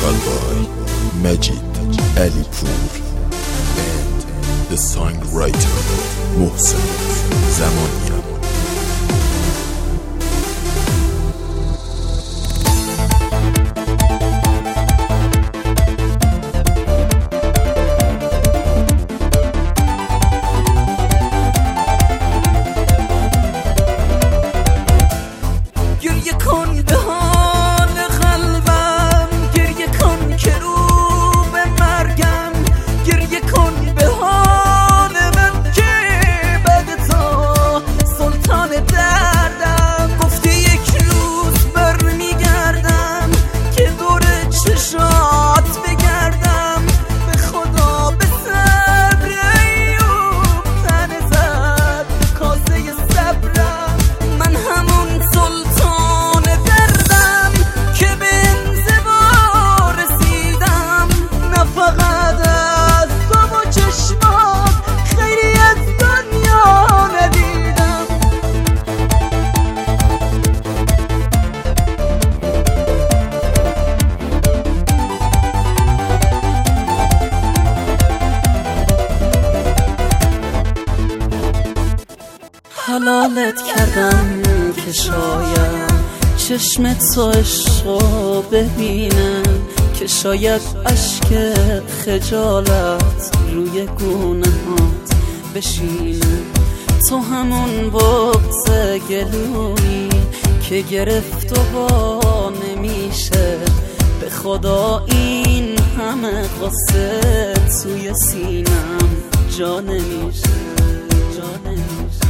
vocal by Majid Alipur and the songwriter Mohsen Zamania. حلالت کردم که شاید چشم تو عشقو ببینم، که شاید اشک خجالت روی گونه‌هات بشینه. تو همون بغض گلویی که گرفت و وا نمیشه. به خدا این همه قصه توی سینم جا نمیشه.